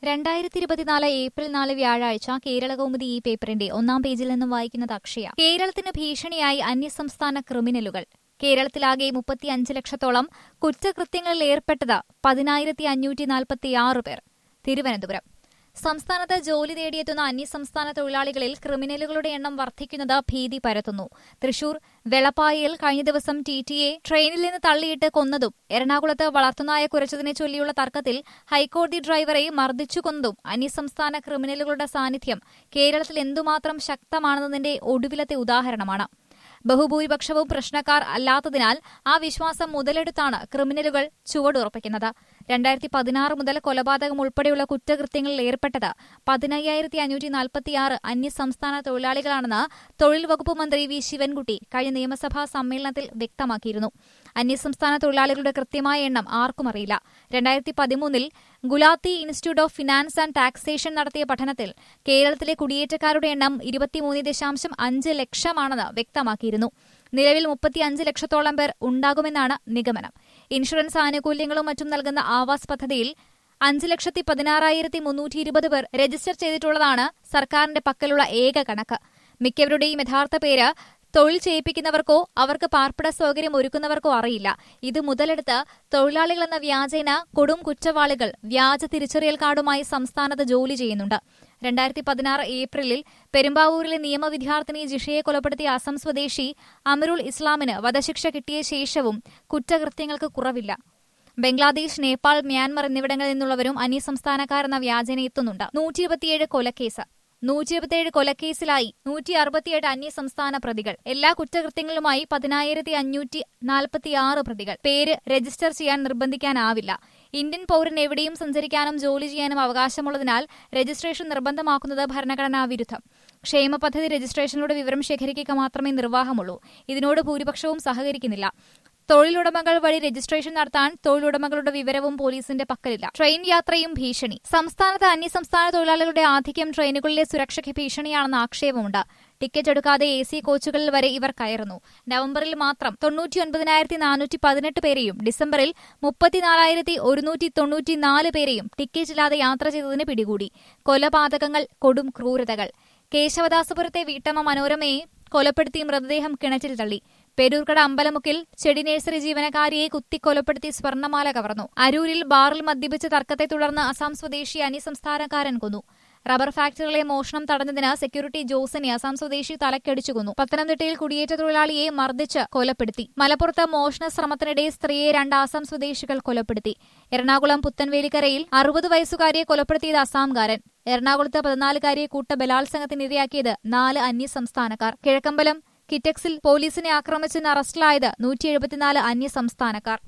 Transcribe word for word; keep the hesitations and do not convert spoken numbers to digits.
രണ്ടായിരത്തി ഇരുപത്തിനാല് ഏപ്രിൽ നാല് വ്യാഴാഴ്ച കേരളകൗമുദി ഈ പേപ്പറിന്റെ ഒന്നാം പേജിൽ നിന്നും വായിക്കുന്നത് അക്ഷയ. കേരളത്തിന് ഭീഷണിയായി അന്യസംസ്ഥാന ക്രിമിനലുകൾ. കേരളത്തിലാകെ മുപ്പത്തിയഞ്ച് ലക്ഷത്തോളം കുറ്റകൃത്യങ്ങളിൽ ഏർപ്പെട്ടത് പതിനായിരത്തി അഞ്ഞൂറ്റി നാൽപ്പത്തിയാറ് പേർ. തിരുവനന്തപുരം. സംസ്ഥാനത്ത് ജോലി തേടിയെത്തുന്ന അന്യസംസ്ഥാന തൊഴിലാളികളിൽ ക്രിമിനലുകളുടെ എണ്ണം വർദ്ധിക്കുന്നത് ഭീതി പരത്തുന്നു. തൃശൂർ വെളപ്പായയിൽ കഴിഞ്ഞ ദിവസം ടി ടിയെ ട്രെയിനിൽ നിന്ന് തള്ളിയിട്ട് കൊന്നതും എറണാകുളത്ത് വളർത്തുനായ കുരച്ചതിനെ ചൊല്ലിയുള്ള തർക്കത്തിൽ ഹൈക്കോടതി ഡ്രൈവറെ മർദ്ദിച്ചു കൊന്നതും അന്യസംസ്ഥാന ക്രിമിനലുകളുടെ സാന്നിധ്യം കേരളത്തിൽ എന്തുമാത്രം ശക്തമാണെന്നതിന്റെ ഒടുവിലത്തെ ഉദാഹരണമാണ്. ബഹുഭൂരിപക്ഷവും പ്രശ്നക്കാർ അല്ലാത്തതിനാൽ ആ വിശ്വാസം മുതലെടുത്താണ് ക്രിമിനലുകൾ ചുവടുറപ്പിക്കുന്നത്. രണ്ടായിരത്തി പതിനാറ് മുതൽ കൊലപാതകം ഉൾപ്പെടെയുള്ള കുറ്റകൃത്യങ്ങളിൽ ഏർപ്പെട്ടത് പതിനയ്യായിരത്തി അഞ്ഞൂറ്റി നാൽപ്പത്തിയാറ് അന്യസംസ്ഥാന തൊഴിലാളികളാണെന്ന് തൊഴിൽ വകുപ്പ് മന്ത്രി വി ശിവൻകുട്ടി കഴിഞ്ഞ നിയമസഭാ സമ്മേളനത്തിൽ വ്യക്തമാക്കിയിരുന്നു. അന്യസംസ്ഥാന തൊഴിലാളികളുടെ കൃത്യമായ എണ്ണം ആർക്കും അറിയില്ല. രണ്ടായിരത്തി പതിമൂന്നിൽ Gulati institute of finance and taxation നടത്തിയ പഠനത്തിൽ കേരളത്തിലെ കുടിയേറ്റക്കാരുടെ എണ്ണം ഇരുപത്തിമൂന്ന് ദശാംശം അഞ്ച് ലക്ഷമാണെന്ന് വ്യക്തമാക്കിയിരുന്നു. നിലവിൽ മുപ്പത്തിയഞ്ച് ലക്ഷത്തോളം പേർ ഉണ്ടാകുമെന്നാണ് നിഗമനം. ഇൻഷുറൻസ് ആനുകൂല്യങ്ങളും മറ്റും നൽകുന്ന ആവാസ് പദ്ധതിയിൽ അഞ്ച് ലക്ഷത്തി പതിനാറായിരത്തി മുന്നൂറ്റി ഇരുപത് പേർ രജിസ്റ്റർ ചെയ്തിട്ടുള്ളതാണ് സർക്കാരിന്റെ പക്കലുള്ള ഏക കണക്ക്. മിക്കവരുടെയും യഥാർത്ഥ പേര് തൊഴിൽ ചെയ്യിപ്പിക്കുന്നവർക്കോ അവർക്ക് പാർപ്പിട സൗകര്യം ഒരുക്കുന്നവർക്കോ അറിയില്ല. ഇത് മുതലെടുത്ത് തൊഴിലാളികളെന്ന വ്യാജേന കൊടും കുറ്റവാളികൾ വ്യാജ തിരിച്ചറിയൽ കാർഡുമായി സംസ്ഥാനത്ത് ജോലി ചെയ്യുന്നുണ്ട്. രണ്ടായിരത്തി പതിനാറ് ഏപ്രിലിൽ പെരുമ്പാവൂരിലെ നിയമ വിദ്യാർത്ഥിനി ജിഷയെ കൊലപ്പെടുത്തിയ അസം സ്വദേശി അമരുൾ ഇസ്ലാമിന് വധശിക്ഷ കിട്ടിയ ശേഷവും കുറ്റകൃത്യങ്ങൾക്ക് കുറവില്ല. ബംഗ്ലാദേശ്, നേപ്പാൾ, മ്യാൻമർ എന്നിവിടങ്ങളിൽ നിന്നുള്ളവരും അന്യസംസ്ഥാനക്കാരെന്ന വ്യാജേന എത്തുന്നുണ്ട്. നൂറ്റി ഇരുപത്തിയേഴ് കൊലക്കേസ് നൂറ്റി ഇരുപത്തിയേഴ് കൊലക്കേസിലായി നൂറ്റി അറുപത്തിയെട്ട് അന്യസംസ്ഥാന പ്രതികൾ. എല്ലാ കുറ്റകൃത്യങ്ങളുമായി പതിനായിരത്തി അഞ്ഞൂറ്റി നാൽപ്പത്തിയാറ് പ്രതികൾ. പേര് രജിസ്റ്റർ ചെയ്യാൻ നിർബന്ധിക്കാനാവില്ല. ഇന്ത്യൻ പൌരന് എവിടെയും സഞ്ചരിക്കാനും ജോലി ചെയ്യാനും അവകാശമുള്ളതിനാൽ രജിസ്ട്രേഷൻ നിർബന്ധമാക്കുന്നത് ഭരണഘടനാ വിരുദ്ധം. ക്ഷേമ പദ്ധതി രജിസ്ട്രേഷനിലൂടെ വിവരം ശേഖരിക്കുക മാത്രമേ നിർവാഹമുള്ളൂ. ഇതിനോട് ഭൂരിപക്ഷവും സഹകരിക്കുന്നില്ല. തൊഴിലുടമകൾ വഴി രജിസ്ട്രേഷൻ നടത്താൻ തൊഴിലുടമകളുടെ വിവരവും പോലീസിന്റെ പക്കലില്ല. ട്രെയിൻ യാത്രയും ഭീഷണി. സംസ്ഥാനത്ത് അന്യസംസ്ഥാന തൊഴിലാളികളുടെ ആധിക്യം ട്രെയിനുകളിലെ സുരക്ഷയ്ക്ക് ഭീഷണിയാണെന്ന ആക്ഷേപമുണ്ട്. ടിക്കറ്റ് എടുക്കാതെ എ സി കോച്ചുകളിൽ വരെ ഇവർ കയറുന്നു. നവംബറിൽ മാത്രം തൊണ്ണൂറ്റിയൊൻപതിനായിരത്തി നാനൂറ്റി പതിനെട്ട് പേരെയും ഡിസംബറിൽ മുപ്പത്തിനാലായിരത്തി ഒരുന്നൂറ്റി തൊണ്ണൂറ്റിനാല് പേരെയും ടിക്കറ്റില്ലാതെ യാത്ര ചെയ്തതിന് പിടികൂടി. കൊലപാതകങ്ങൾ, കൊടും ക്രൂരതകൾ. കേശവദാസപുരത്തെ വീട്ടമ്മ മനോരമയെ കൊലപ്പെടുത്തി മൃതദേഹം കിണറ്റിൽ തള്ളി. പേരൂർക്കട അമ്പലമുക്കിൽ ചെടി നഴ്സറി ജീവനക്കാരിയെ കുത്തിക്കൊലപ്പെടുത്തി സ്വർണ്ണമാല കവർന്നു. അരൂരിൽ ബാറിൽ മദ്യപിച്ച തർക്കത്തെ തുടർന്ന് അസം സ്വദേശി അന്യസംസ്ഥാനക്കാരൻ കൊന്നു. റബ്ബർ ഫാക്ടറിയിലെ മോഷണം തടഞ്ഞതിന് സെക്യൂരിറ്റി ജോസിനെ അസം സ്വദേശി തലക്കടിച്ചു കൊന്നു. പത്തനംതിട്ടയിൽ കുടിയേറ്റ തൊഴിലാളിയെ മർദ്ദിച്ച് കൊലപ്പെടുത്തി. മലപ്പുറത്ത് മോഷണ ശ്രമത്തിനിടെ സ്ത്രീയെ രണ്ട് ആസാം സ്വദേശികൾ കൊലപ്പെടുത്തി. എറണാകുളം പുത്തൻവേലിക്കരയിൽ അറുപത് വയസ്സുകാരിയെ കൊലപ്പെടുത്തിയത് അസാംകാരൻ. എറണാകുളത്ത് പതിനാലുകാരിയെ കൂട്ട ബലാത്സംഗത്തിനിരയാക്കിയത് നാല് അന്യസംസ്ഥാനക്കാർ. കിഴക്കമ്പലം കിറ്റക്സിൽ പോലീസിനെ ആക്രമിച്ചെന്ന് അറസ്റ്റിലായത് നൂറ്റി എഴുപത്തിനാല് അന്യസംസ്ഥാനക്കാർ.